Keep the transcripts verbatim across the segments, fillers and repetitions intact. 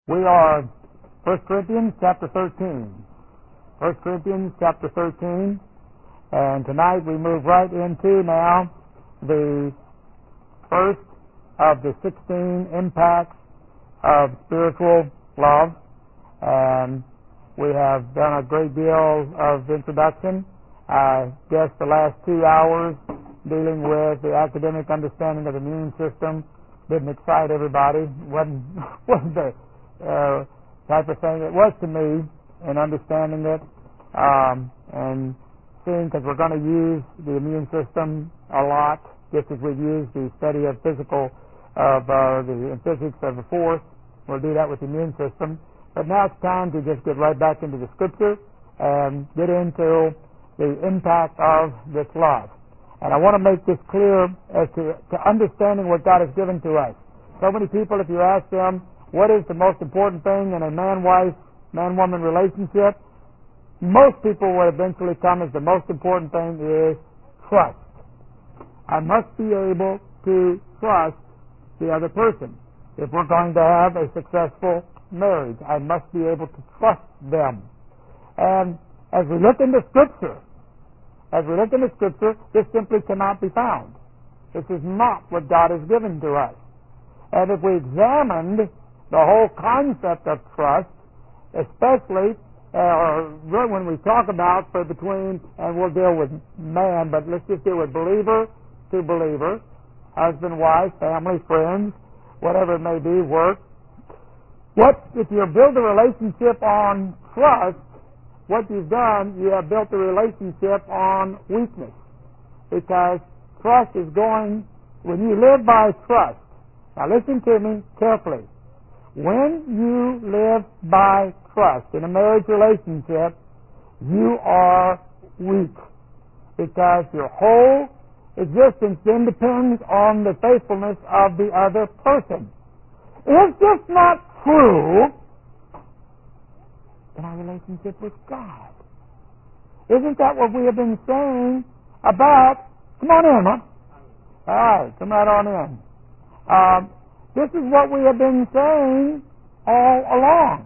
We are First Corinthians chapter thirteen. First Corinthians chapter thirteen. And tonight we move right into now the first of the sixteen impacts of spiritual love. And we have done a great deal of introduction. I guess the last two hours dealing with the academic understanding of the immune system didn't excite everybody. Wasn't, wasn't the uh, type of thing it was to me in understanding it um, and seeing, because we're going to use the immune system a lot, just as we've used the study of physical, of uh, the physics of the force. We'll do that with the immune system. But now it's time to just get right back into the Scripture and get into the impact of this love. And I want to make this clear as to, to understanding what God has given to us. So many people, if you ask them, what is the most important thing in a man-wife, man-woman relationship? Most people will eventually come as the most important thing is trust. I must be able to trust the other person. If we're going to have a successful marriage, I must be able to trust them. And as we look into Scripture, as we look into Scripture, this simply cannot be found. This is not what God has given to us. And if we examined the whole concept of trust, especially uh, when we talk about for between, and we'll deal with man, but let's just deal with believer to believer, husband, wife, family, friends, whatever it may be, work. What if you build a relationship on trust? What you've done, you have built a relationship on weakness, because trust is going. When you live by trust, now listen to me carefully. When you live by trust in a marriage relationship, you are weak, because your whole existence then depends on the faithfulness of the other person. Is this not true in our relationship with God? Isn't that what we have been saying about? Come on in, huh? All right, come right on in. Um, This is what we have been saying all along.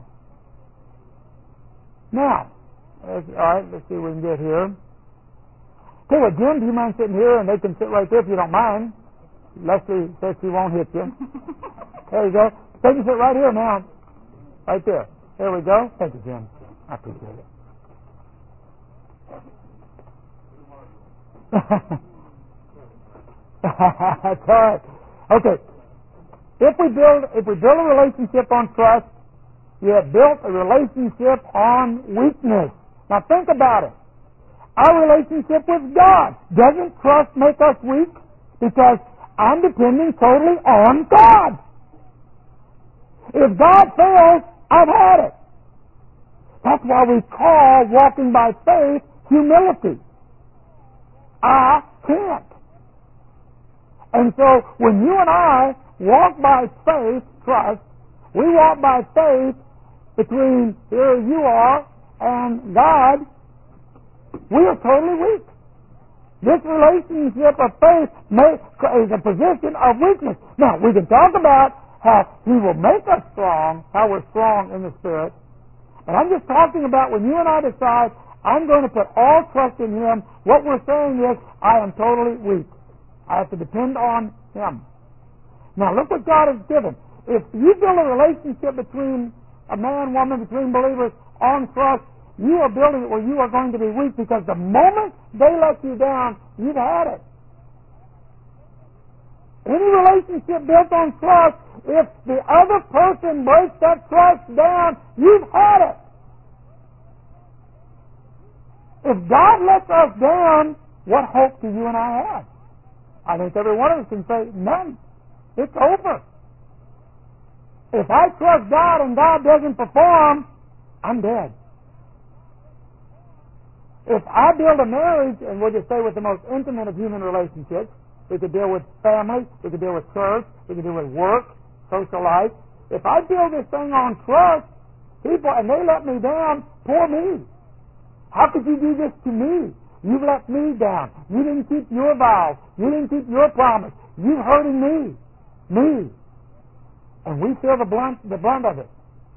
Now, all right, let's see what we can get here. Tell you what, Jim, do you mind sitting here? And they can sit right there if you don't mind. Leslie says she won't hit you. There you go. They can sit right here now. Right there. There we go. Thank you, Jim. I appreciate it. That's all right. Okay. If we build if we build a relationship on trust, you have built a relationship on weakness. Now think about it. Our relationship with God, doesn't trust make us weak? Because I'm depending totally on God. If God fails, I've had it. That's why we call walking by faith humility. I can't. And so when you and I walk by faith, trust, we walk by faith between here you are and God, we are totally weak. This relationship of faith may, is a position of weakness. Now, we can talk about how He will make us strong, how we're strong in the Spirit. And I'm just talking about when you and I decide, I'm going to put all trust in Him, what we're saying is, I am totally weak. I have to depend on Him. Now, look what God has given. If you build a relationship between a man, woman, between believers on trust, you are building it where you are going to be weak, because the moment they let you down, you've had it. Any relationship built on trust, if the other person breaks that trust down, you've had it. If God lets us down, what hope do you and I have? I think every one of us can say, none. It's over. If I trust God and God doesn't perform, I'm dead. If I build a marriage, and we'll just say with the most intimate of human relationships, we could deal with family, we could deal with church, we could deal with work, social life. If I build this thing on trust, people, and they let me down, poor me. How could you do this to me? You've let me down. You didn't keep your vows. You didn't keep your promise. You're hurting me. Me. And we feel the blunt, the brunt of it.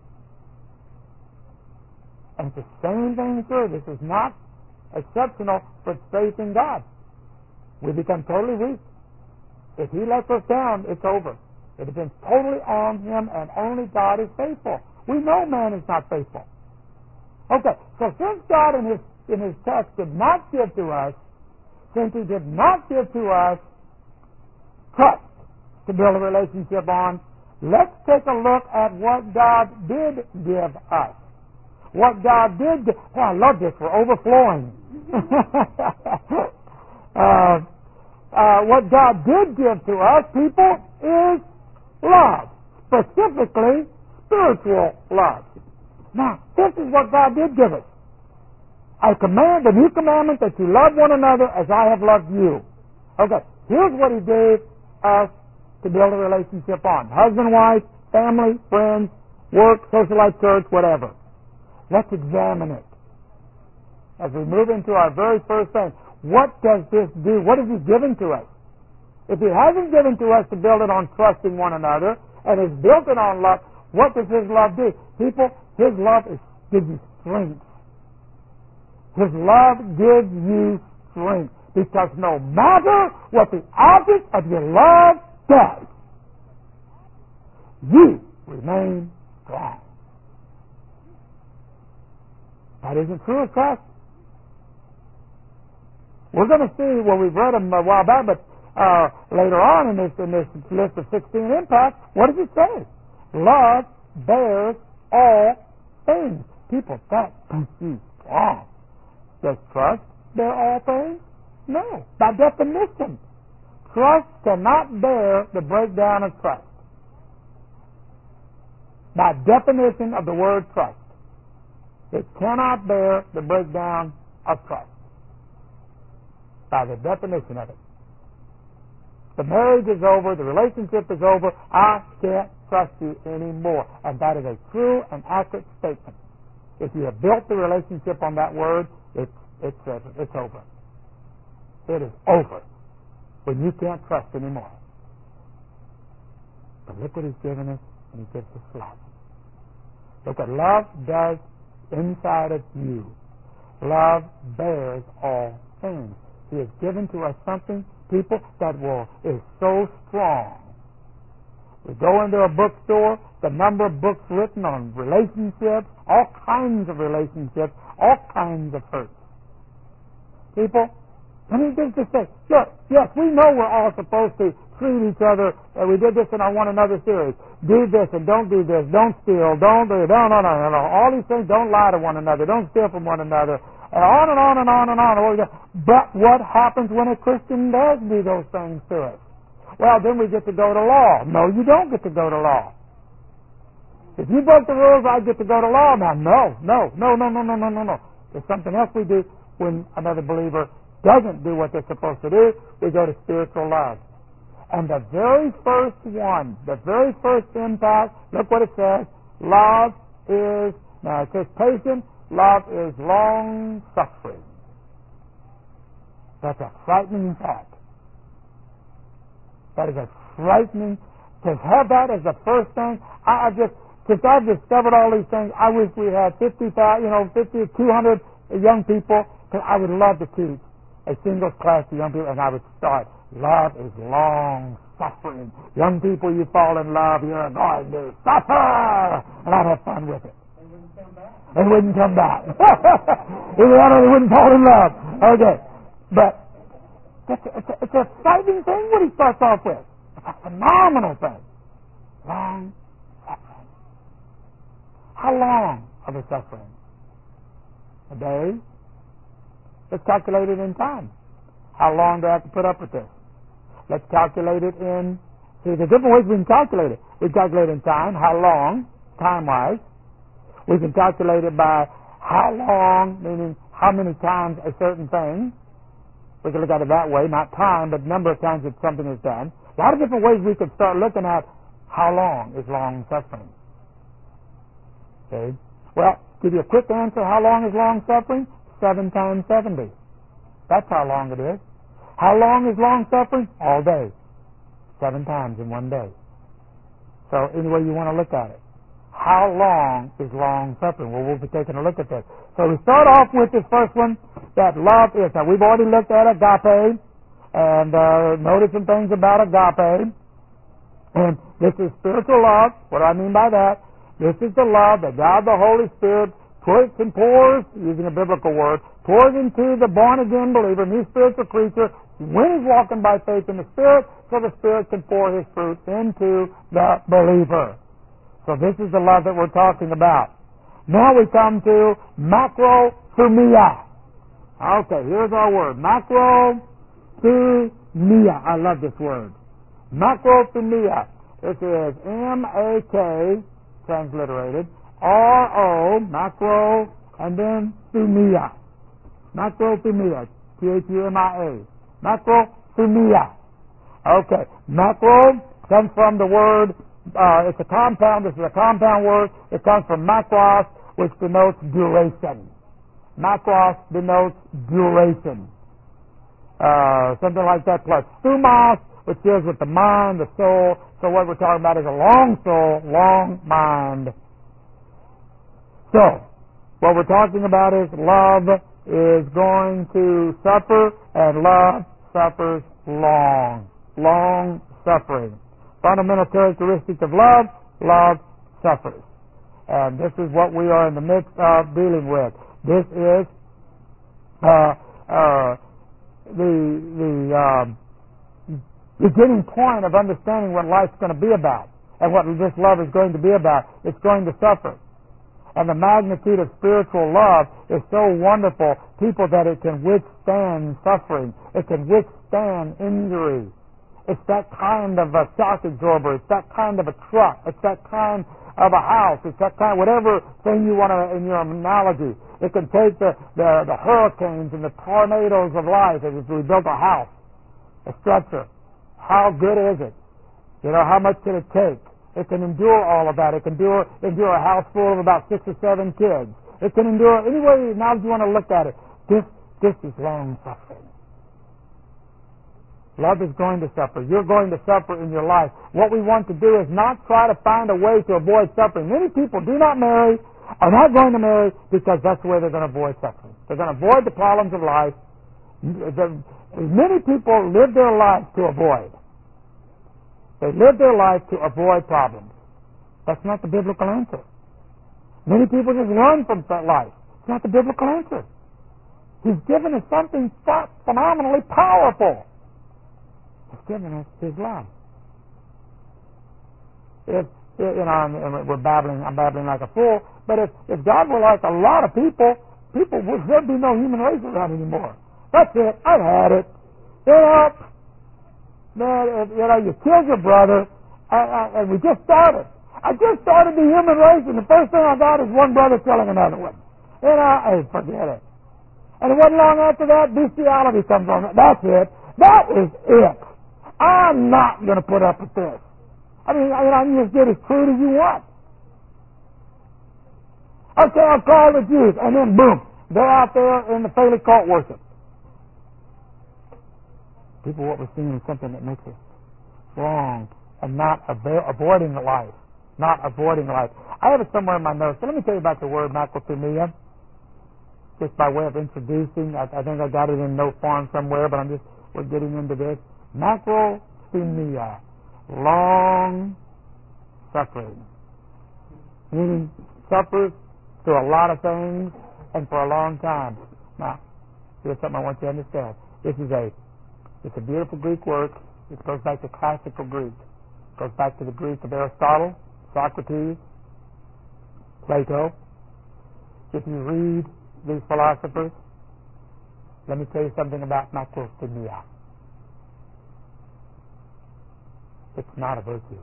And it's the same thing through. This is not exceptional for faith in God. We become totally weak. If He lets us down, it's over. It depends totally on Him, and only God is faithful. We know man is not faithful. Okay, so since God in His in His text did not give to us, since He did not give to us trust to build a relationship on, let's take a look at what God did give us. What God did give. Oh, I love this. We're overflowing. uh, uh, what God did give to us, people, is love. Specifically, spiritual love. Now, this is what God did give us. I command, the new commandment, that you love one another as I have loved you. Okay, here's what He gave us to build a relationship on. Husband, wife, family, friends, work, social life, church, whatever. Let's examine it. As we move into our very first thing, what does this do? What has He given to us? If He hasn't given to us to build it on trusting one another, and has built it on love, what does His love do? People, His love is, gives you strength. His love gives you strength. Because no matter what the object of your love does, you remain strong. That isn't true of Christ. We're going to see, well, we've read them a while back, but uh, later on in this, in this list of sixteen impacts, what does it say? Love bears all things. People, that makes you strong. Does trust bear all things? No. By definition, trust cannot bear the breakdown of trust. By definition of the word trust, it cannot bear the breakdown of trust. By the definition of it. The marriage is over, the relationship is over, I can't trust you anymore. And that is a true and accurate statement. If you have built the relationship on that word, it's, it's, it's over. It is over when you can't trust anymore. But look what He's given us, and He gives us love. Look what love does inside of you. Love bears all things. He has given to us something, people, that will is so strong. We go into a bookstore, the number of books written on relationships, all kinds of relationships, all kinds of hurts. People, let me just say, look, yes, we know we're all supposed to treat each other, uh, we did this in our One Another series. Do this and don't do this, don't steal, don't do, no, no, no, no, no. All these things, don't lie to one another, don't steal from one another, and on and on and on and on. But what happens when a Christian does do those things to us? Well, then we get to go to law. No, you don't get to go to law. If you broke the rules, I get to go to law now. No, no, no, no, no, no, no, no, no. There's something else we do when another believer doesn't do what they're supposed to do. We go to spiritual love. And the very first one, the very first impact, look what it says. Love is, now it says patient, love is long-suffering. That's a frightening fact. That is a frightening, to have that as the first thing, I, I just, since I've discovered all these things, I wish we had fifty thousand, you know, fifty, two hundred young people, because I would love to teach a singles class to young people, and I would start, love is long-suffering. Young people, you fall in love, you're going to suffer! And I'd have fun with it. They wouldn't come back. They wouldn't fall in love. Okay. But it's a, it's, a, it's a frightening thing what he starts off with. It's a phenomenal thing. Long suffering. How long of a suffering? A day? Let's calculate it in time. How long do I have to put up with this? Let's calculate it in, see, there's different ways we can calculate it. We calculate in time, how long, time-wise. We can calculate it by how long, meaning how many times a certain thing. We can look at it that way, not time, but number of times that something is done. A lot of different ways we could start looking at how long is long suffering. Okay? Well, give you a quick answer, how long is long suffering? Seven times seventy. That's how long it is. How long is long suffering? All day. Seven times in one day. So any way you want to look at it. how long is long suffering? Well, we'll be taking a look at this. So we start off with this first one, that love is. Now, we've already looked at agape, and uh, noticed some things about agape. And this is spiritual love. What do I mean by that? This is the love that God the Holy Spirit puts and pours, using a biblical word, pours into the born-again believer, new spiritual creature, when he's walking by faith in the Spirit, so the Spirit can pour His fruit into the believer. So this is the love that we're talking about. Now we come to macrothumia. Okay, here's our word. Macrothumia. I love this word. Macrothumia. This is M A K, transliterated, R O, macro, and then thumia. Macrothumia. T H U M I A. Macrothumia. Okay. Macro comes from the word, uh, it's a compound, this is a compound word. It comes from macros, which denotes duration. Macros denotes duration. Uh, something like that, plus thumos, which deals with the mind, the soul. So what we're talking about is a long soul, long mind. So, what we're talking about is love is going to suffer, and love suffers long. Long suffering. Fundamental characteristic of love, love suffers. And this is what we are in the midst of dealing with. This is uh, uh, the the um, beginning point of understanding what life's going to be about and what this love is going to be about. It's going to suffer. And the magnitude of spiritual love is so wonderful, people, that it can withstand suffering. It can withstand injury. It's that kind of a shock absorber. It's that kind of a truck. It's that kind of a house. It's that kind, whatever thing you want to, in your analogy. It can take the, the, the hurricanes and the tornadoes of life as if we built a house, a structure. How good is it? You know, how much can it take? It can endure all of that. It can endure, endure a house full of about six or seven kids. It can endure any way now you want to look at it. This, this is long suffering. Love is going to suffer. You're going to suffer in your life. What we want to do is not try to find a way to avoid suffering. Many people do not marry, are not going to marry, because that's the way they're going to avoid suffering. They're going to avoid the problems of life. Many people live their life to avoid. They live their life to avoid problems. That's not the biblical answer. Many people just run from that life. It's not the biblical answer. He's given us something phenomenally powerful. He's given us His love. If, you know, and we're babbling, I'm babbling like a fool, but if, if God were like a lot of people, people would, there'd be no human race around anymore. That's it. I've had it. You know, man, if, you know, you killed your brother, and, and we just started. I just started the human race, and the first thing I got is one brother killing another one. You know, hey, forget it. And it wasn't long after that, bestiality comes on. That's it. That is it. I'm not going to put up with this. I mean, I mean, I can just get as crude as you want. Okay, I'll call the Jews, and then boom, they're out there in the Phallic cult worship. People, what we're seeing is something that makes us wrong and not avo- avoiding life. Not avoiding life. I have it somewhere in my notes. So let me tell you about the word macrothumia, just by way of introducing. I, I think I got it in note form somewhere, but I'm just, we're getting into this. Macrothumia, long suffering. Meaning suffers through a lot of things and for a long time. Now, here's something I want you to understand. This is a It's a beautiful Greek word. It goes back to classical Greek. It goes back to the Greek of Aristotle, Socrates, Plato. If you read these philosophers, let me tell you something about macrothumia. It's not a virtue.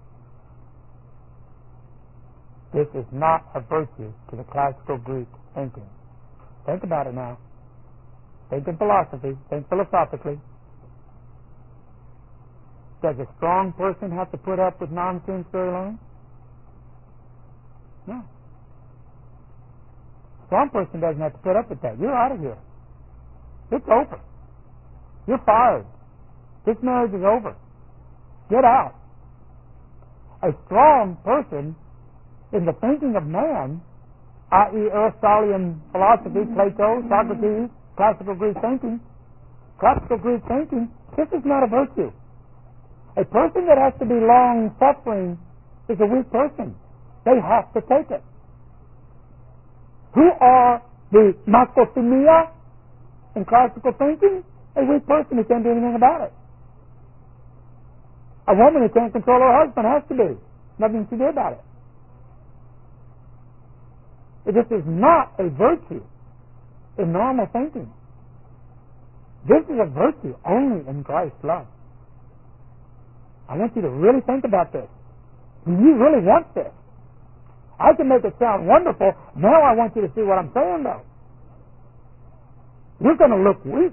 This is not a virtue to the classical Greek thinking. Think about it now. Think in philosophy. Think philosophically. Does a strong person have to put up with nonsense very long? No. A strong person doesn't have to put up with that. You're out of here. It's over. You're fired. This marriage is over. Get out. A strong person in the thinking of man, that is. Aristotelian philosophy, Plato, Socrates, classical Greek thinking, classical Greek thinking, this is not a virtue. A person that has to be long-suffering is a weak person. They have to take it. Who are the makrothumia in classical thinking? A weak person who can't do anything about it. A woman who can't control her husband has to be. Nothing to do about it. This is not a virtue in normal thinking. This is a virtue only in Christ's love. I want you to really think about this. Do you really want this? I can make it sound wonderful. Now I want you to see what I'm saying, though. You're going to look weak.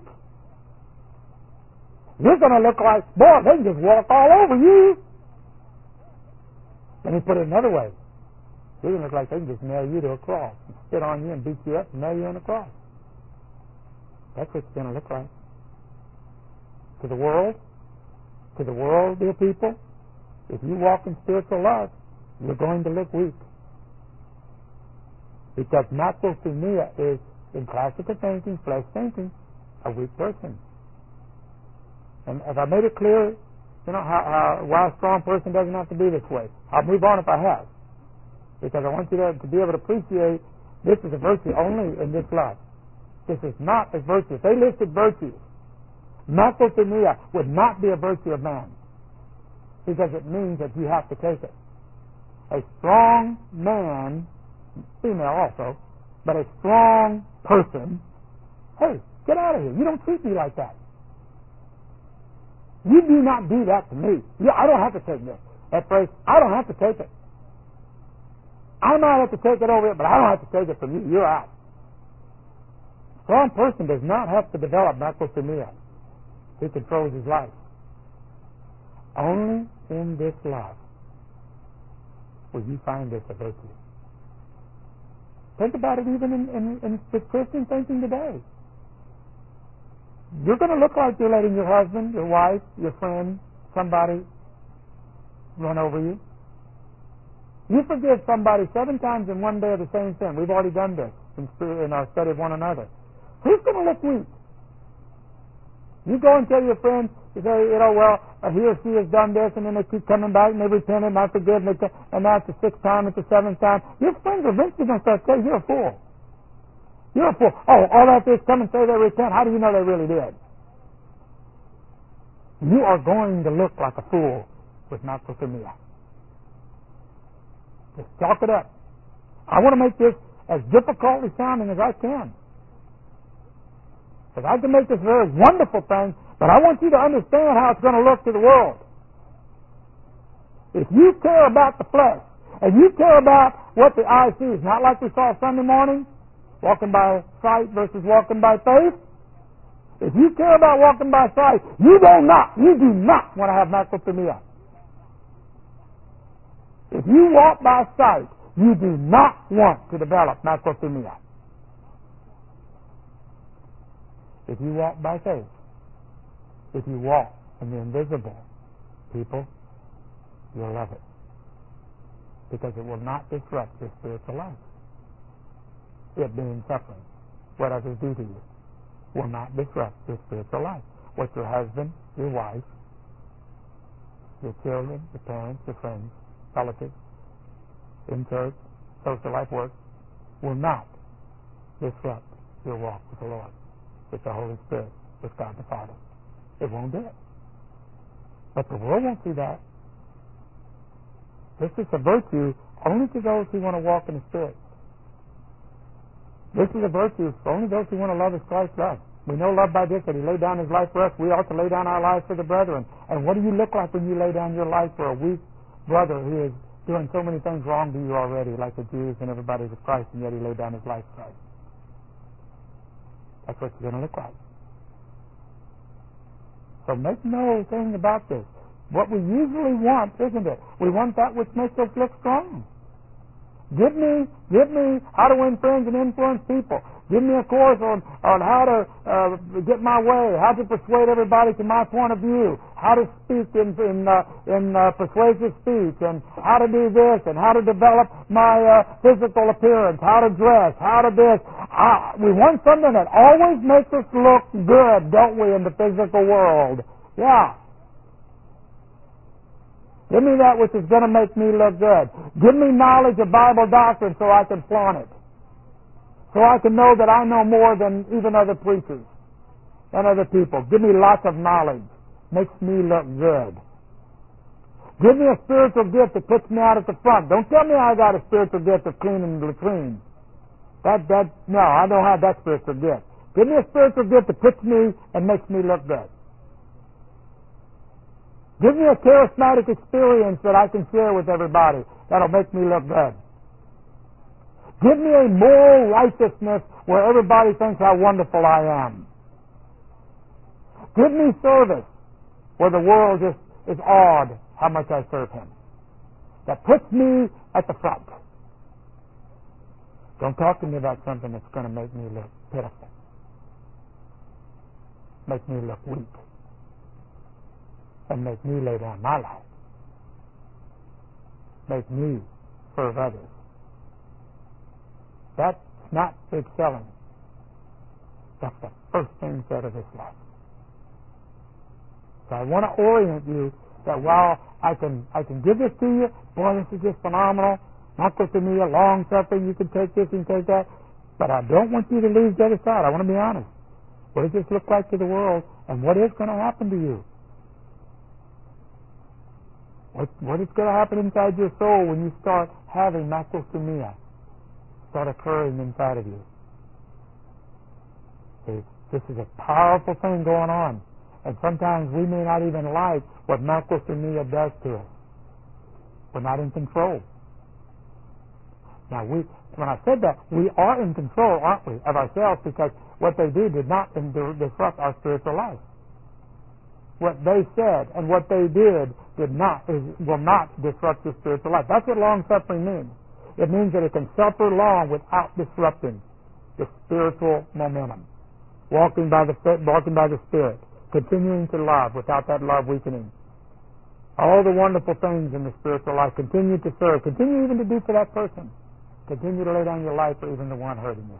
You're going to look like, boy, they can just walk all over you. Let me put it another way. You're going to look like they can just nail you to a cross, and spit on you and beat you up and nail you on a cross. That's what it's going to look like. To the world, to the world, dear people, if you walk in spiritual love, you're going to look weak. Because makrothumia is, in classical thinking, flesh thinking, a weak person. And if I made it clear, you know, how, how, why a strong person doesn't have to be this way, I'll move on if I have. Because I want you to, to be able to appreciate this is a virtue only in this love. This is not a virtue. If they listed virtues, makrothumia would not be a virtue of man. Because it means that you have to take it. A strong man, female also, but a strong person, hey, get out of here. You don't treat me like that. You do not do that to me. You, I don't have to take this. That phrase, I don't have to take it. I might have to take it over it, but I don't have to take it from you. You're out. A strong person does not have to develop makrothumia. He controls his life. Only in this love will you find this a virtue. Think about it even in, in, in with Christian thinking today. You're going to look like you're letting your husband, your wife, your friend, somebody run over you. You forgive somebody seven times in one day of the same sin. We've already done this in, in our study of one another. Who's going to look weak? You go and tell your friend, you say, you know, well, uh, he or she has done this, and then they keep coming back, and they repent, and I forgive, and, they, and now it's the sixth time, it's the seventh time. Your friends are eventually going to start saying, you're a fool. You're a fool. Oh, all that is come and say they repent. How do you know they really did? You are going to look like a fool with makrothumia. Just chalk it up. I want to make this as difficultly sounding as I can. Because I can make this a very wonderful thing, but I want you to understand how it's going to look to the world. If you care about the flesh, and you care about what the eye sees, not like we saw Sunday morning, walking by sight versus walking by faith. If you care about walking by sight, you do not, you do not want to have makrothumia. If you walk by sight, you do not want to develop makrothumia. If you walk by faith, if you walk in the invisible, people, you'll love it. Because it will not disrupt your spiritual life. It being suffering, what others do to you, will not disrupt your spiritual life. What your husband, your wife, your children, your parents, your friends, relatives, in church, social life work, will not disrupt your walk with the Lord, with the Holy Spirit, with God the Father. It won't do it. But the world won't see that. This is a virtue only to those who want to walk in the Spirit. This is a virtue for only those who want to love as Christ loved. We know love by this, that He laid down His life for us. We ought to lay down our lives for the brethren. And what do you look like when you lay down your life for a weak brother who is doing so many things wrong to you already, like the Jews and everybody with Christ, and yet He laid down His life for us? That's what you're going to look like. So make no thing about this. What we usually want, isn't it? We want that which makes us look strong. Give me, give me how to win friends and influence people. Give me a course on, on how to uh, get my way, how to persuade everybody to my point of view, how to speak in in, uh, in uh, persuasive speech, and how to do this, and how to develop my uh, physical appearance, how to dress, how to this. Uh, we want something that always makes us look good, don't we, in the physical world? Yeah. Give me that which is going to make me look good. Give me knowledge of Bible doctrine so I can flaunt it. So I can know that I know more than even other preachers and other people. Give me lots of knowledge. Makes me look good. Give me a spiritual gift that puts me out at the front. Don't tell me I got a spiritual gift of cleaning the latrine. That, that, no, I don't have that spiritual gift. Give me a spiritual gift that puts me and makes me look good. Give me a charismatic experience that I can share with everybody. That'll make me look good. Give me a moral righteousness where everybody thinks how wonderful I am. Give me service where the world just is awed how much I serve Him. That puts me at the front. Don't talk to me about something that's going to make me look pitiful. Make me look weak. And make me lay down my life. Make me serve others. That's not excelling. That's the first thing said of this life. So I want to orient you that while I can I can give this to you, boy, this is just phenomenal. Not good to me, a long suffering, you can take this and take that. But I don't want you to lose the other side. I want to be honest. What does this look like to the world, and what is going to happen to you? What, what is going to happen inside your soul when you start having macrosomia start occurring inside of you? See, this is a powerful thing going on. And sometimes we may not even like what macrosomia does to us. We're not in control. Now, we, when I said that, we are in control, aren't we, of ourselves, because what they do did not disrupt our spiritual life. What they said and what they did did not is, will not disrupt your spiritual life. That's what long suffering means. It means that it can suffer long without disrupting the spiritual momentum. Walking by the walking by the Spirit, continuing to love without that love weakening. All the wonderful things in the spiritual life, continue to serve, continue even to do for that person. Continue to lay down your life for even the one hurting you.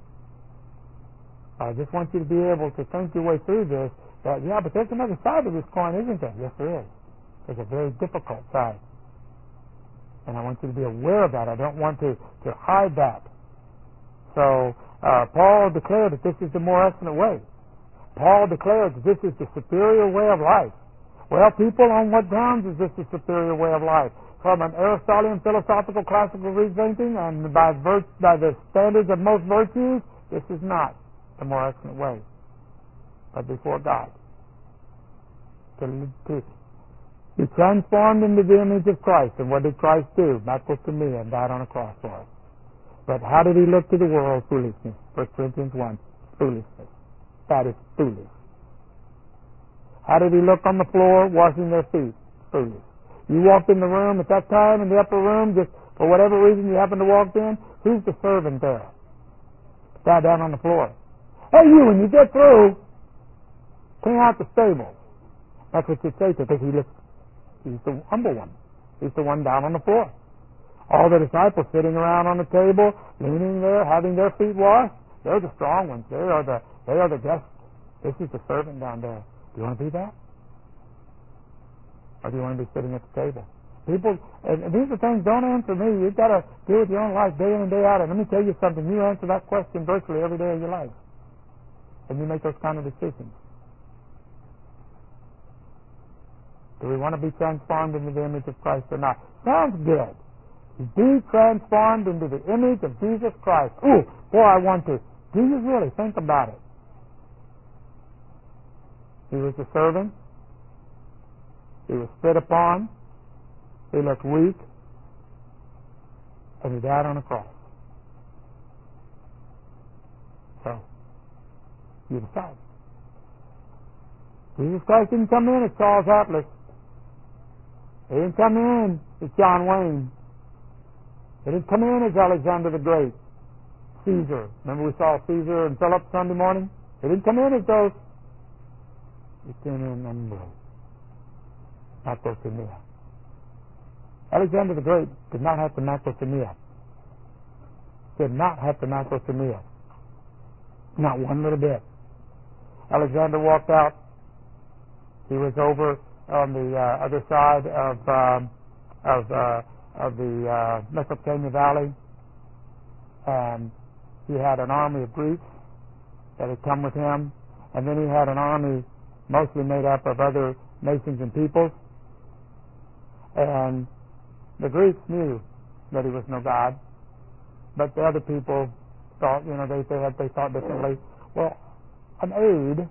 I just want you to be able to think your way through this. That, yeah, but there's another side of this coin, isn't there? Yes, there is. There's a very difficult side. And I want you to be aware of that. I don't want to, to hide that. So, uh, Paul declared that this is the more excellent way. Paul declared that this is the superior way of life. Well, people, on what grounds is this the superior way of life? From an Aristotelian philosophical classical rethinking and by, vir- by the standards of most virtues, this is not the more excellent way. But before God. To, to be transformed into the image of Christ. And what did Christ do? Macrosomia, and died on a cross for us. But how did He look to the world? Foolishness. First Corinthians one. Foolishness. That is foolish. How did He look on the floor? Washing their feet. Foolish. You walked in the room at that time, in the upper room, just for whatever reason you happened to walk in, who's the servant there? Sat down on the floor. Hey, you, when you get through, clean out the stable. That's what you'd say to him, because he looks, he's the humble one. He's the one down on the floor. All the disciples sitting around on the table, leaning there, having their feet washed, they're the strong ones. They are the they are the guests. This is the servant down there. Do you want to be that? Or do you want to be sitting at the table? People, and these are things, don't answer me. You've got to deal with your own life day in and day out. And let me tell you something. You answer that question virtually every day of your life. And you make those kind of decisions. Do we want to be transformed into the image of Christ or not? Sounds good. Be transformed into the image of Jesus Christ. Ooh, boy, I want to. Do you really? Think about it. He was a servant. He was spit upon. He looked weak. And He died on a cross. So, you decide. Jesus Christ didn't come in as Charles Atlas. He didn't come in as John Wayne. He didn't come in as Alexander the Great. Caesar. Remember we saw Caesar and Philip Sunday morning? They didn't come in as those. They came in unbelief. Macrothumia. Alexander the Great did not have the macrothumia. Did not have the macrothumia. Not one little bit. Alexander walked out. He was over on the uh, other side of um, of uh, of the uh, Mesopotamia Valley, and he had an army of Greeks that had come with him, and then he had an army mostly made up of other nations and peoples, and the Greeks knew that he was no god, but the other people thought, you know, they they, had, they thought differently. Well, an aide,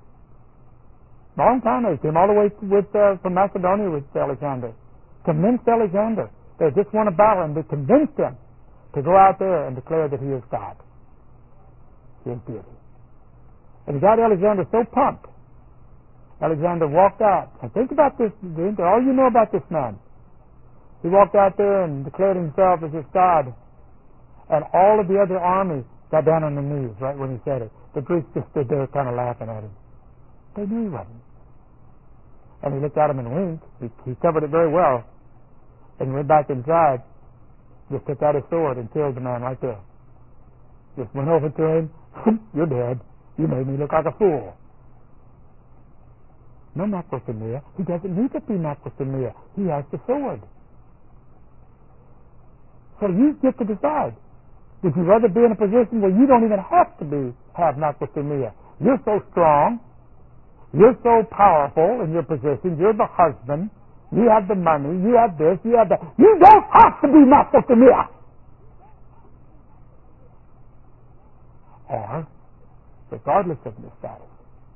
long time aide, came all the way with uh, from Macedonia with Alexander, convinced Alexander. They just won a battle, and they convinced him to go out there and declare that he is God. He is deity. And he got Alexander so pumped. Alexander walked out. And think about this, all you know about this man. He walked out there and declared himself as his God. And all of the other army got down on their knees right when he said it. The Greeks just stood there kind of laughing at him. They knew he wasn't. And he looked at him and winked. He, he covered it very well. And he went back inside, just took out his sword and killed the man right there. Just went over to him. You're dead. You made me look like a fool. No macrothumia. He doesn't need to be macrothumia. He has the sword. So you get to decide. Would you rather be in a position where you don't even have to be have macrothumia? You're so strong. You're so powerful in your position. You're the husband. You have the money. You have this. You have that. You don't have to be macrothumia. Or, regardless of your status,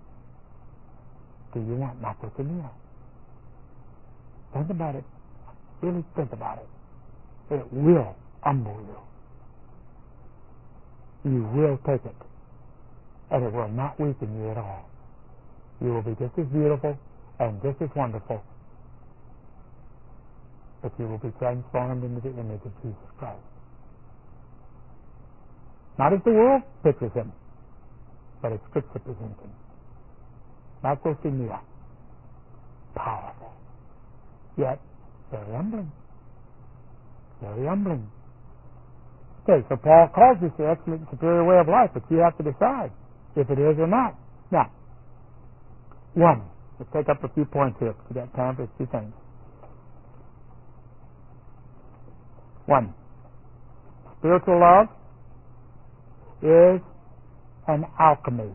do you want macrothumia? Think about it. Really think about it. It will humble you. You will take it. And it will not weaken you at all. You will be just as beautiful and just as wonderful. But you will be transformed into the image of Jesus Christ. Not as the world pictures him, but as Scripture presents him. Macrothumia. Powerful. Yet, very humbling. Very humbling. Okay, so Paul calls this the excellent superior way of life, but you have to decide if it is or not. Now, one, let's take up a few points here. We got time for a few things. One, spiritual love is an alchemy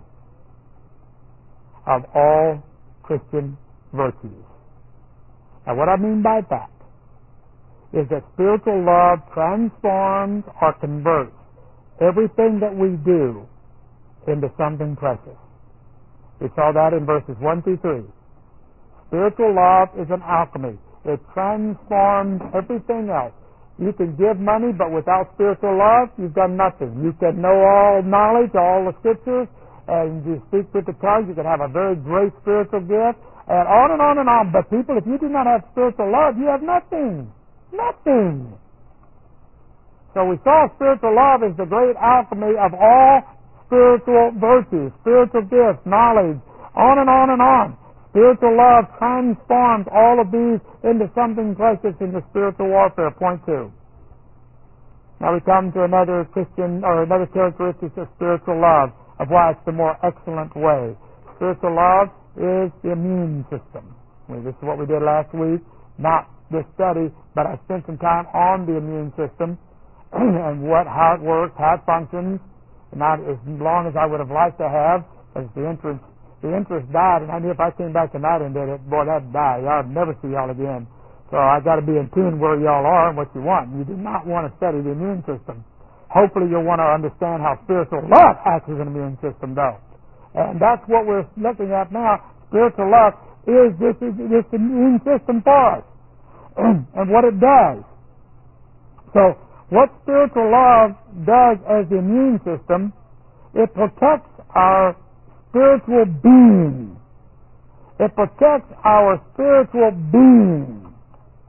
of all Christian virtues. Now, what I mean by that is that spiritual love transforms or converts everything that we do into something precious. We saw that in verses one through three. Spiritual love is an alchemy. It transforms everything else. You can give money, but without spiritual love, you've done nothing. You can know all knowledge, all the Scriptures, and you speak with the tongue. You can have a very great spiritual gift, and on and on and on. But people, if you do not have spiritual love, you have nothing. Nothing. So we saw spiritual love is the great alchemy of all spiritual virtues, spiritual gifts, knowledge, on and on and on. Spiritual love transforms all of these into something precious in the spiritual warfare. Point two. Now we come to another Christian, or another characteristic of spiritual love, of why it's the more excellent way. Spiritual love is the immune system. Well, this is what we did last week. Not this study, but I spent some time on the immune system and what, how it works, how it functions. Not as long as I would have liked to have, as the interest, the interest died, and I knew if I came back tonight and did it, boy, that'd die. I'd never see y'all again. So I got to be in tune where y'all are and what you want. You do not want to study the immune system. Hopefully you'll want to understand how spiritual love acts as an immune system, though. And that's what we're looking at now. Spiritual love is this, this immune system for us. And what it does. So, what spiritual love does as the immune system, it protects our spiritual being. It protects our spiritual being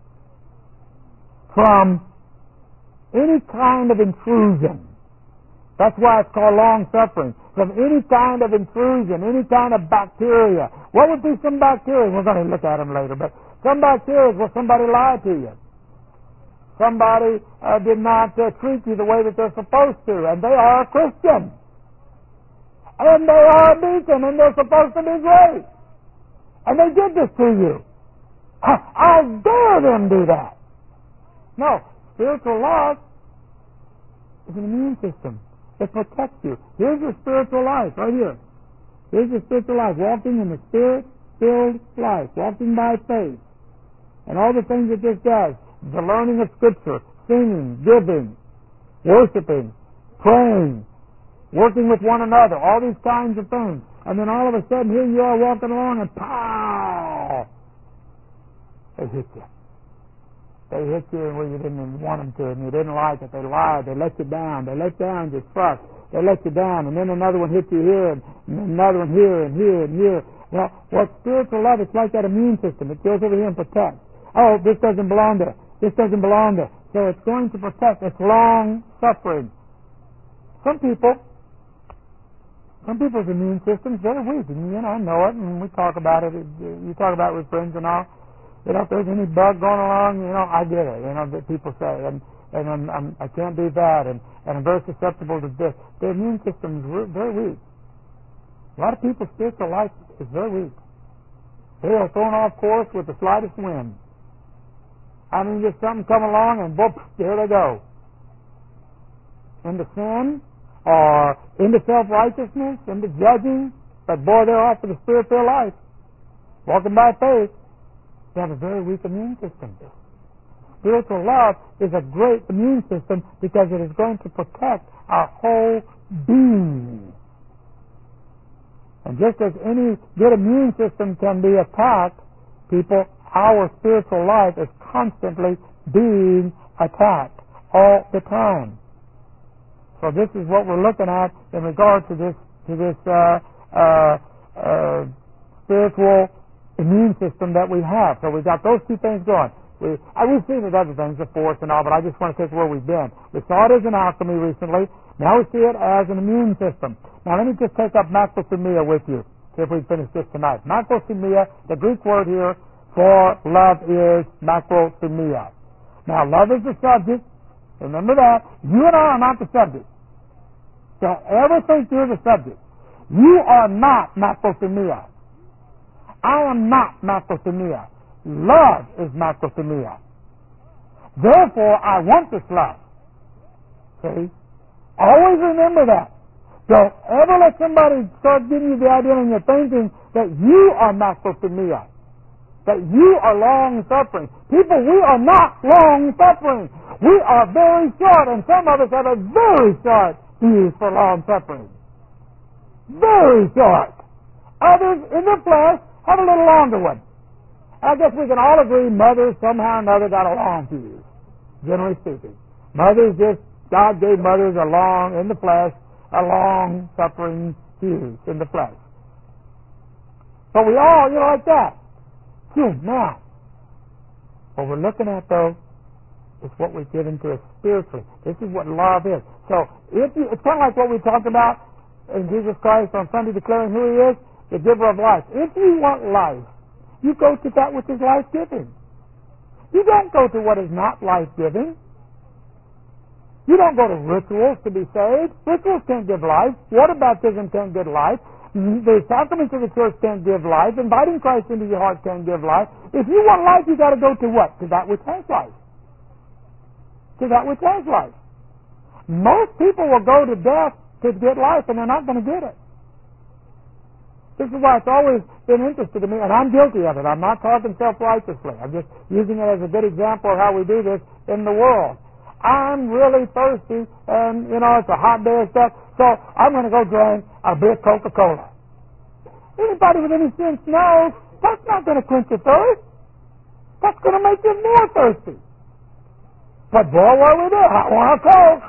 from any kind of intrusion, That's why it's called long-suffering. From any kind of intrusion, any kind of bacteria. What would be some bacteria? We're going to look at them later, but some bacteria is where somebody lied to you. Somebody uh, did not uh, treat you the way that they're supposed to, and they are a Christian. And they are a deacon, and they're supposed to be great. And they did this to you. How dare them do that? No, spiritual love is an immune system. It protects you. Here's your spiritual life, right here. Here's your spiritual life, walking in the Spirit-filled life, walking by faith, and all the things that this does. The learning of Scripture, singing, giving, worshiping, praying, working with one another, all these kinds of things. And then all of a sudden, here you are walking along, and pow! They hit you. They hit you where you didn't even want them to, and you didn't like it. They lied. They let you down. They let down your trust. They let you down, and then another one hit you here, and another one here, and here, and here. Well, what spiritual love, it's like that immune system. It goes over here and protects. Oh, this doesn't belong there. This doesn't belong there. So it's going to protect. It's long-suffering. Some people, some people's immune system's very weak, and you know, I know it, and we talk about it. You talk about it with friends and all. You know, if there's any bug going along, you know, I get it. You know, that people say, and and I'm, I'm, I can't do that, and, and I'm very susceptible to this. Their immune system's very weak. A lot of people's spiritual life is very weak. They are thrown off course with the slightest wind. I mean, just something come along and whoop, there they go. Into sin, or into self-righteousness, into judging, but boy, they're off to the spirit-filled life. Walking by faith, they have a very weak immune system. Spiritual love is a great immune system because it is going to protect our whole being. And just as any good immune system can be attacked, people, our spiritual life is constantly being attacked all the time. So this is what we're looking at in regard to this to this uh, uh, uh, spiritual immune system that we have. So we've got those two things going. We, uh, we've seen it other things, of course, and all, but I just want to take where we've been. We saw it as an alchemy recently. Now we see it as an immune system. Now let me just take up macrothumia with you, see if we can finish this tonight. Macrothumia, the Greek word here for love is macrothumia. Now love is the subject. Remember that. You and I are not the subject. Don't ever think you're the subject. You are not macrothumia. I am not macrothumia. Love is macrothumia. Therefore, I want this love. See? Always remember that. Don't ever let somebody start giving you the idea in your thinking that you are macrothumia, that you are long-suffering. People, we are not long-suffering. We are very short, and some of us have a very short fuse for long-suffering. Very short. Others, in the flesh, have a little longer one. I guess we can all agree mothers somehow or another got a long fuse, generally speaking. Mothers just, God gave mothers a long, in the flesh, a long-suffering fuse in the flesh. So we all, you know, like that. Phew, now, what we're looking at, though, is what we've given to us spiritually. This is what love is. So, if you, it's kind of like what we talked about in Jesus Christ on Sunday declaring who He is, the giver of life. If you want life, you go to that which is life-giving. You don't go to what is not life-giving. You don't go to rituals to be saved. Rituals can't give life. Water baptism can't give life. The sacraments of the church can't give life. Inviting Christ into your heart can't give life. If you want life, you got to go to what? To that which has life. To that which has life. Most people will go to death to get life, and they're not going to get it. This is why it's always been interesting to me, and I'm guilty of it. I'm not talking self-righteously. I'm just using it as a good example of how we do this in the world. I'm really thirsty, and, you know, it's a hot day and stuff, so I'm going to go drink a big Coca-Cola. Anybody with any sense knows that's not going to quench your thirst. That's going to make you more thirsty. But boy, what do we do? I want a Coke.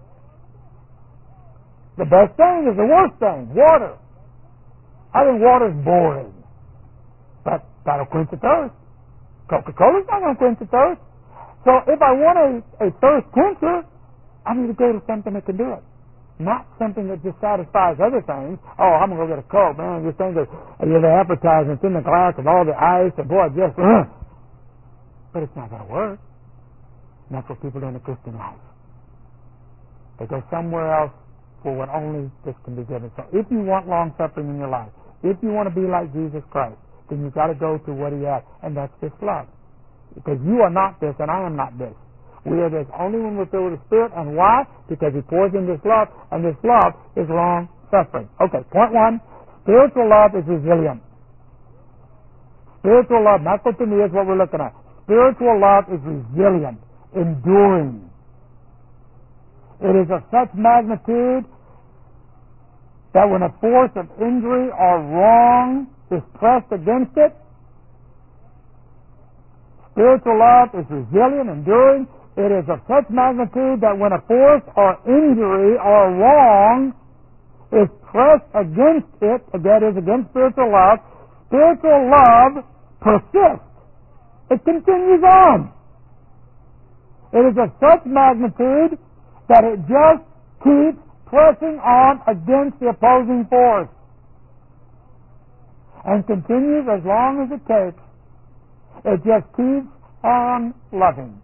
The best thing is the worst thing, water. I think water's boring, but that'll quench the thirst. Coca-Cola's not going to quench the thirst. So if I want a, a thirst quencher, I need to go to something that can do it. Not something that just satisfies other things. Oh, I'm going to go get a Coke, man. Just think that you're the advertisements in the glass of all the ice, and boy, just, uh. But it's not going to work. And that's what people do in the Christian life. They go somewhere else for what only this can be given. So if you want long suffering in your life, if you want to be like Jesus Christ, then you've got to go to what he has, and that's this love. Because you are not this, and I am not this. We are this only when we're filled with the Spirit. And why? Because he pours in this love, and this love is long suffering. Okay, point one, spiritual love is resilient. Spiritual love, not what to me is what we're looking at. Spiritual love is resilient, enduring. It is of such magnitude that when a force of injury or wrong is pressed against it, spiritual love is resilient, enduring. It is of such magnitude that when a force or injury or wrong is pressed against it, that is against spiritual love, spiritual love persists. It continues on. It is of such magnitude that it just keeps pressing on against the opposing force and continues as long as it takes. It just keeps on loving.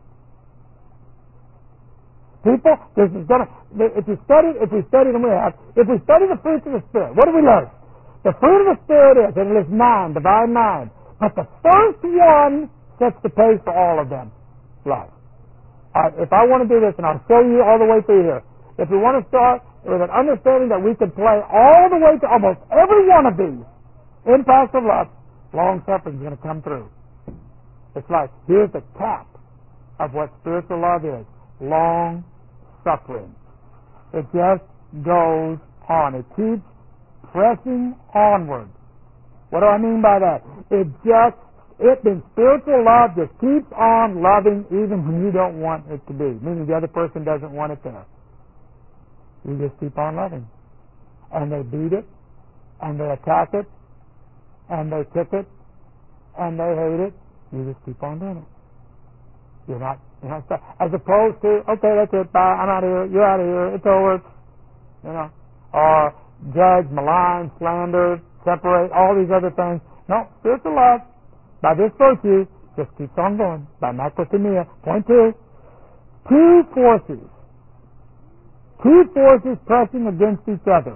People, this is gonna. If you study, if we study, and we have, if we study the fruits of the Spirit, what do we learn? The fruit of the Spirit is, and it is nine, divine nine. But the first one sets the pace for all of them. Love. All right, if I want to do this, and I'll show you all the way through here. If we want to start with an understanding that we can play all the way to almost every one of these impacts of love, long suffering is going to come through. It's like, here's the cap of what spiritual love is. Long suffering. It just goes on. It keeps pressing onward. What do I mean by that? It just, it in spiritual love just keeps on loving even when you don't want it to be. Meaning the other person doesn't want it there. You just keep on loving. And they beat it, and they attack it, and they kick it, and they hate it. You just keep on doing it. You're not, you're not stuck. As opposed to, okay, that's it, bye, I'm out of here, you're out of here, it's over. You know, or judge, malign, slander, separate, all these other things. No, spiritual love, by this virtue, just keeps on going. By macrothumia. Point two, two forces. Two forces pressing against each other.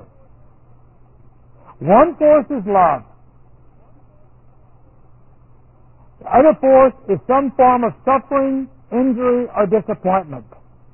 One force is love. The other force is some form of suffering, injury, or disappointment.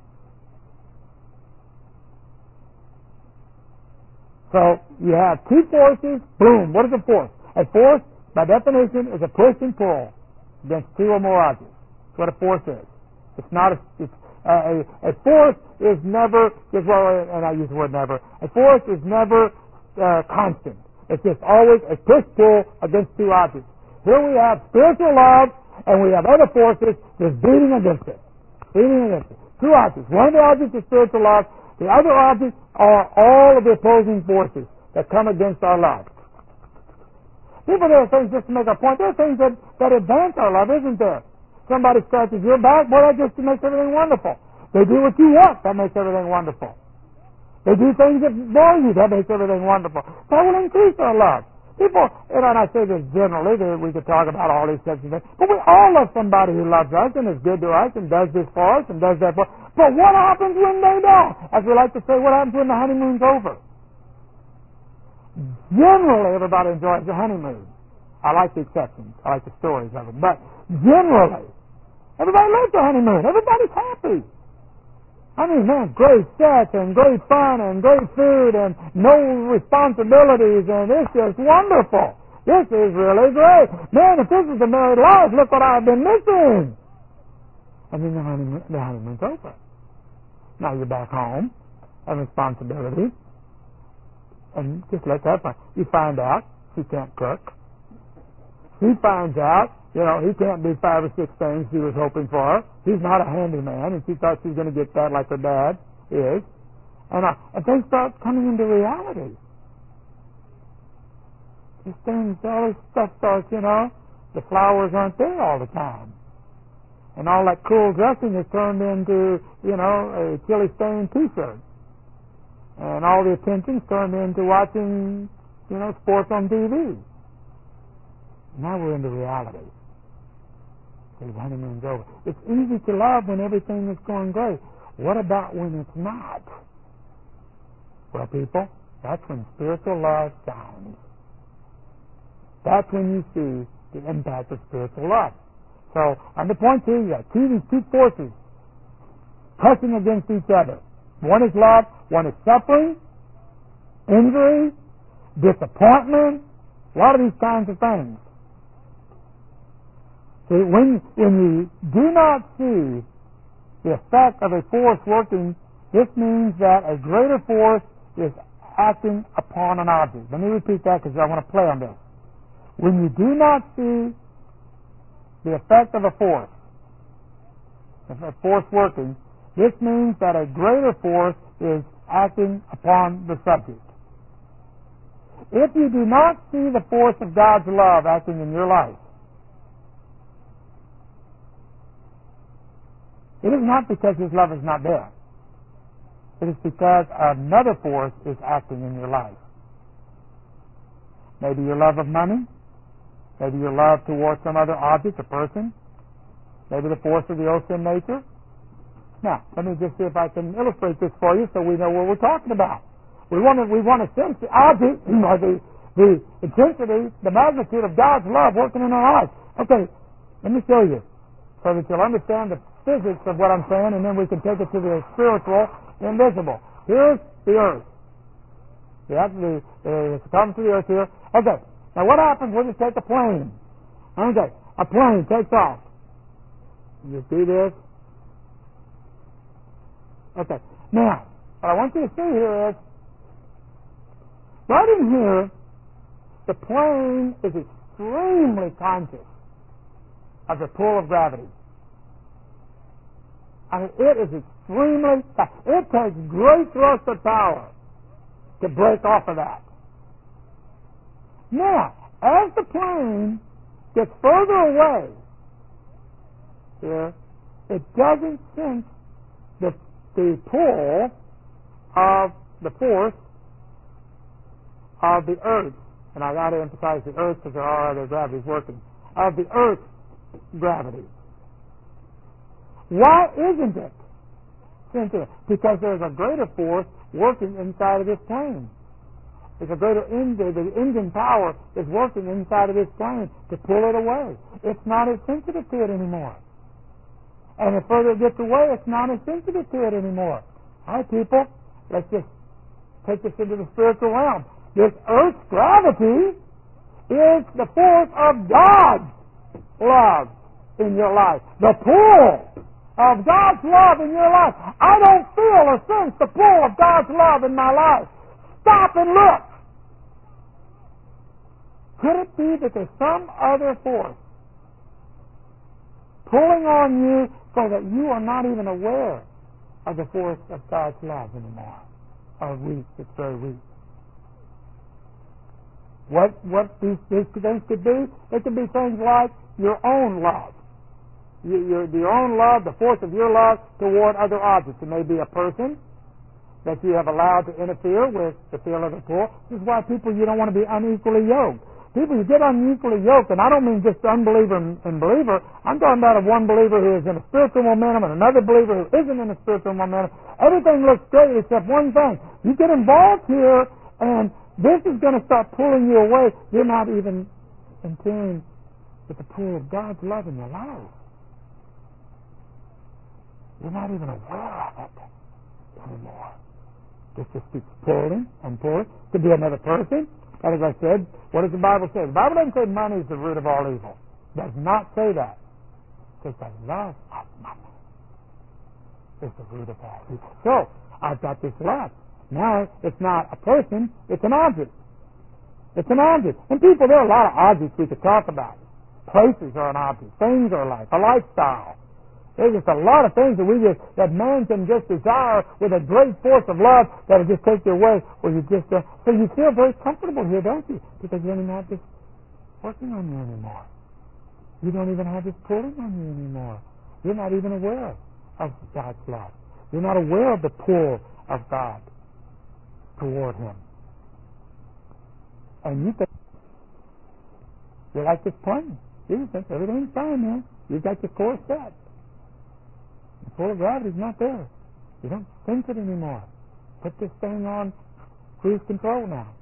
So you have two forces, boom, what is a force? A force, by definition, is a push and pull against two or more objects. That's what a force is. It's not a, it's, uh, a, a force is never, just well, and I use the word never, a force is never uh, constant. It's just always a push-pull against two objects. Here we have spiritual love, and we have other forces just beating against it. Beating against it. Two objects. One of the objects is spiritual love. The other objects are all of the opposing forces that come against our love. People do things just to make a point. There are things that, that advance our love, isn't there? Somebody scratches your back, well, that just makes everything wonderful. They do what you want, that makes everything wonderful. They do things that bore you, that makes everything wonderful. That will increase our love. People, you know, and I say this generally, that we could talk about all these types of things, but we all love somebody who loves us and is good to us and does this for us and does that for us. But what happens when they don't? As we like to say, what happens when the honeymoon's over? Generally, everybody enjoys the honeymoon. I like the exceptions. I like the stories of it. But generally, everybody loves the honeymoon. Everybody's happy. I mean, man, great sex and great fun and great food and no responsibilities, and it's just wonderful. This is really great. Man, if this is a married life, look what I've been missing. And then the honeymoon, the honeymoon's over. Now you're back home and responsibilities, and just let that fun. You find out she can't cook. She finds out, you know, he can't do five or six things she was hoping for. He's not a handyman, and she thought she was going to get that like her dad is. And, uh, and things start coming into reality. These things, all this stuff starts, you know, the flowers aren't there all the time. And all that cool dressing is turned into, you know, a chilly-stained T-shirt. and all the attention's turned into watching, you know, sports on T V. Now we're into reality. The honeymoon's over. It's easy to love when everything is going great. What about when it's not? Well, people, that's when spiritual love shines. That's when you see the impact of spiritual love. So, on the point two, you got two, these two forces pressing against each other. One is love, one is suffering, injury, disappointment, a lot of these kinds of things. See, when, when you do not see the effect of a force working, this means that a greater force is acting upon an object. Let me repeat that because I want to play on this. When you do not see the effect of a force, of a force working, this means that a greater force is acting upon the subject. If you do not see the force of God's love acting in your life, it is not because His love is not there. It is because another force is acting in your life. Maybe your love of money. Maybe your love towards some other object or person. Maybe the force of the old sin nature. Now, let me just see if I can illustrate this for you so we know what we're talking about. We want to, we want to sense the object, or the, the intensity, the magnitude of God's love working in our lives. Okay, let me show you so that you'll understand the physics of what I'm saying, and then we can take it to the spiritual, invisible. Here's the earth. Yeah, the, the circumference of the earth here. Okay, now what happens when you take a plane? Okay, a plane takes off. You see this? Okay, now, what I want you to see here is, right in here, the plane is extremely conscious of the pull of gravity. I mean, it is extremely, it takes great thrust of power to break off of that. Now, as the plane gets further away here, it doesn't sense the, the pull of the force of the earth, and I got to emphasize the earth because there are other gravities working, of the earth's gravity. Why isn't it sensitive? Because there's a greater force working inside of this plane. There's a greater engine, the engine power is working inside of this plane to pull it away. It's not as sensitive to it anymore. And the further it gets away, it's not as sensitive to it anymore. All right, people, let's just take this into the spiritual realm. This earth's gravity is the force of God's love in your life. The pull of God's love in your life. I don't feel or sense the pull of God's love in my life. Stop and look. Could it be that there's some other force pulling on you so that you are not even aware of the force of God's love anymore? Or weak, it's very weak. What what these, these things could be? It could be things like your own love. Your, your, your own love, the force of your love toward other objects. It may be a person that you have allowed to interfere with the feel of the pull. This is why people, you don't want to be unequally yoked. People, you get unequally yoked, and I don't mean just unbeliever and, and believer. I'm talking about a one believer who is in a spiritual momentum and another believer who isn't in a spiritual momentum. Everything looks great except one thing. You get involved here, and this is going to start pulling you away. You're not even in tune with the pull of God's love in your life. You're not even aware of it anymore. This just keeps pulling and pulling. Could be another person. And as I said, what does the Bible say? The Bible doesn't say money is the root of all evil. It does not say that. It says the love of money is the root of all evil. So, I've got this love. Now, it's not a person, it's an object. It's an object. And people, there are a lot of objects we could talk about. Places are an object. Things are like a lifestyle. There's just a lot of things that we just, that man can just desire with a great force of love that'll just take you away, where you just, uh, so you feel very comfortable here, don't you? Because you don't even have this working on you anymore. You don't even have this pulling on you anymore. You're not even aware of God's love. You're not aware of the pull of God. toward Him. And you think, you're like this plane. You think everything's fine now. You've got your course set. The pull of gravity's not there. You don't sense it anymore. Put this thing on cruise control now.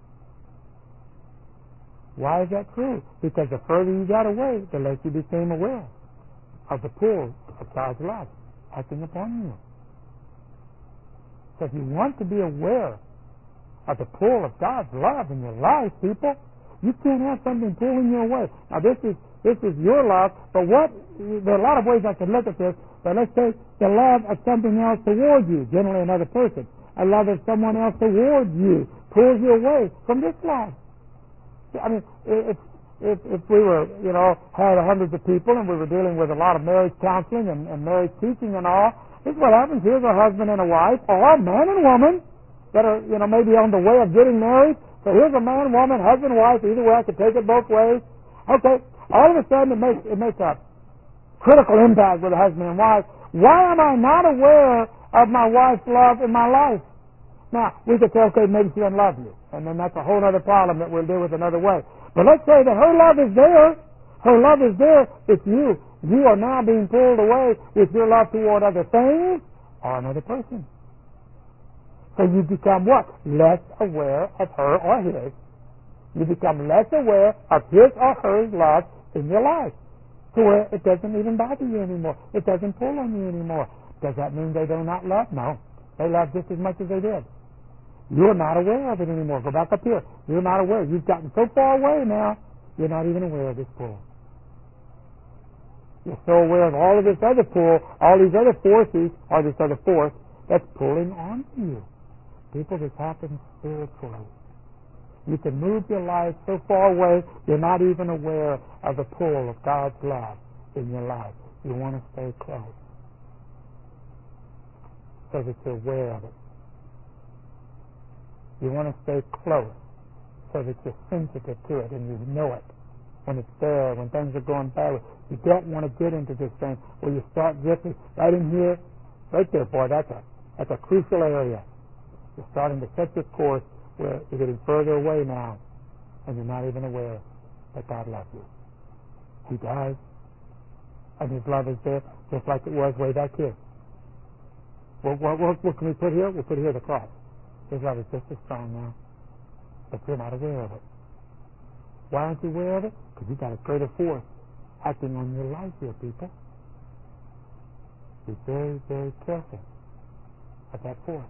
Why is that true? Because the further you got away, the less you became aware of the pull of God's love acting upon you. So if you want to be aware of the pull of God's love in your life, people, you can't have something pulling you away. Now this is this is your love, but what there are a lot of ways I can look at this, but let's say the love of something else toward you, generally another person. A love of someone else toward you pulls you away from this love. I mean, if if if we were, you know, had hundreds of people and we were dealing with a lot of marriage counseling and, and marriage teaching and all, this is what happens. Here's a husband and a wife, or a man and woman that are, you know, maybe on the way of getting married. So here's a man, woman, husband, wife. Either way, I could take it both ways. Okay, all of a sudden it makes it makes a critical impact with a husband and wife. Why am I not aware of my wife's love in my life? Now, we could say, okay, maybe she doesn't love you. And then that's a whole other problem that we'll deal with another way. But let's say that her love is there. Her love is there. It's you. You are now being pulled away with your love toward other things or another person. So you become what? Less aware of her or his. You become less aware of his or her love in your life, to where it doesn't even bother you anymore. It doesn't pull on you anymore. Does that mean they do not love? No. They love just as much as they did. You're not aware of it anymore. Go back up here. You're not aware. You've gotten so far away now, you're not even aware of this pull. You're so aware of all of this other pull, all these other forces, or this other force that's pulling on you. People, this happens spiritually. You can move your life so far away, you're not even aware of the pull of God's love in your life. You want to stay close so that you're aware of it. You want to stay close so that you're sensitive to it and you know it when it's there, when things are going bad. You don't want to get into this thing where you start drifting right in here, right there, boy. That's a that's a crucial area. You're starting to set your course where you're getting further away now, and you're not even aware that God loves you. He does, and His love is there, just like it was way back here. What, what, what, what can we put here? We'll put here the cross. His love is just as strong now, but you're not aware of it. Why aren't you aware of it? Because you've got a greater force acting on your life here, people. Be very, very careful of that force.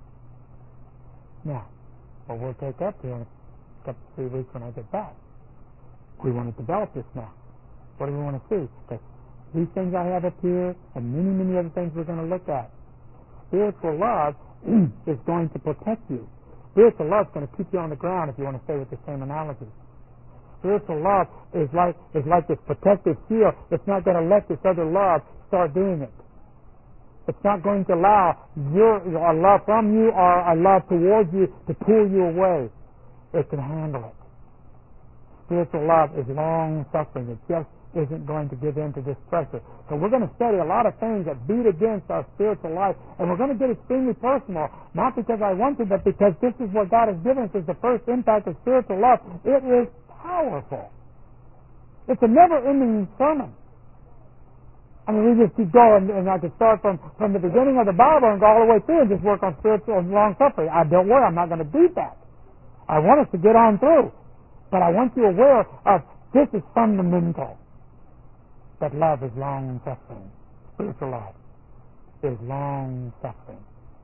Now, what we'll take up here in a couple, three weeks when I get back, we want to develop this now. What do we want to see? Because these things I have up here and many, many other things we're going to look at. Spiritual love is going to protect you. Spiritual love is going to keep you on the ground, if you want to stay with the same analogy. Spiritual love is like is like this protective shield. It's not going to let this other love start doing it. It's not going to allow your a love from you or a love towards you to pull you away. It can handle it. Spiritual love is long-suffering. It just isn't going to give in to this pressure. So we're going to study a lot of things that beat against our spiritual life, and we're going to get extremely personal, not because I want to, but because this is what God has given us as the first impact of spiritual love. It is powerful. It's a never-ending sermon. I mean, we just keep going, and I could start from, from the beginning of the Bible and go all the way through and just work on spiritual and long-suffering. I don't worry, I'm not going to do that. I want us to get on through. But I want you aware of this is fundamental. That love is long-suffering. Spiritual love is long-suffering.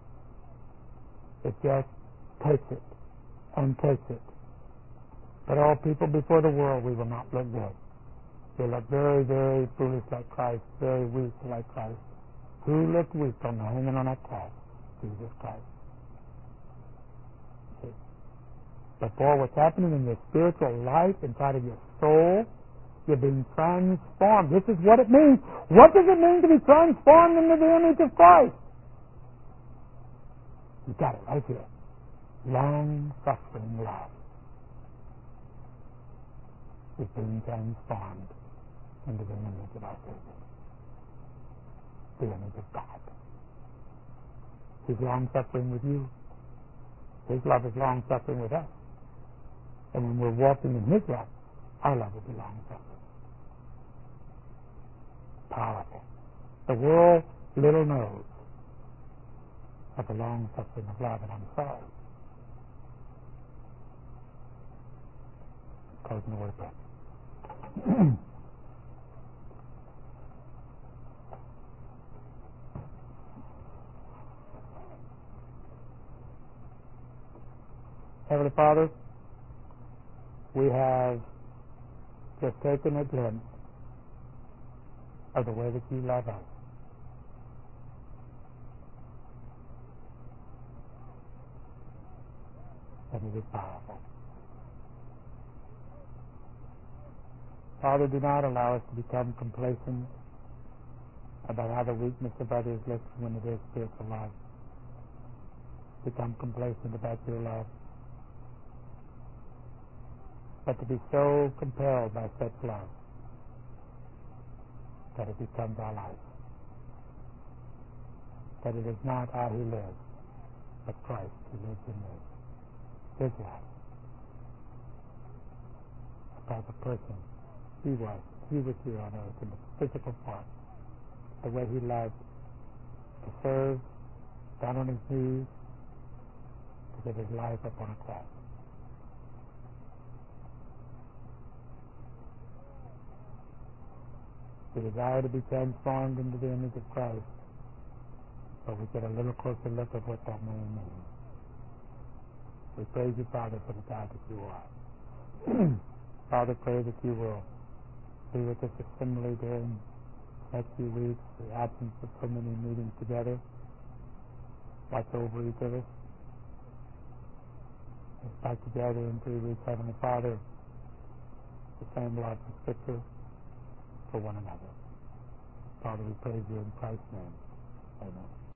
It just takes it and takes it. But all people before the world, we will not look good. They look very, very foolish like Christ, very weak like Christ. Who looked weak on the hanging on that cross? Jesus Christ. See? But boy, what's happening in your spiritual life, inside of your soul, you're being transformed. This is what it means. What does it mean to be transformed into the image of Christ? You got it right here. Long-suffering love is being transformed into the image of our Savior, the image of God. He's long-suffering with you. His love is long-suffering with us. And when we're walking in His love, our love will be long-suffering. Powerful. The world little knows of the long-suffering of love, and I'm sorry. Closing the word of prayer. Heavenly Father, we have just taken a glimpse of the way that you love us. And it is powerful. Father, do not allow us to become complacent about how the weakness of others looks when it is spiritual love. Become complacent about your love. But to be so compelled by such love that it becomes our life. That it is not I who lives, but Christ who lives in me. His life. About the person He was. He was here on earth in the physical form. The way He loved to serve, down on His knees, to give His life upon a cross. We desire to be transformed into the image of Christ, but we get a little closer look at what that may mean. We praise you, Father, for the God that you are. Father, pray that you will be with this assembly during the next few weeks, the absence of so many meetings together. Watch over each of us. Let's back together in three weeks, Heavenly Father, the same love of Scripture for one another. Father, we praise you in Christ's name. Amen.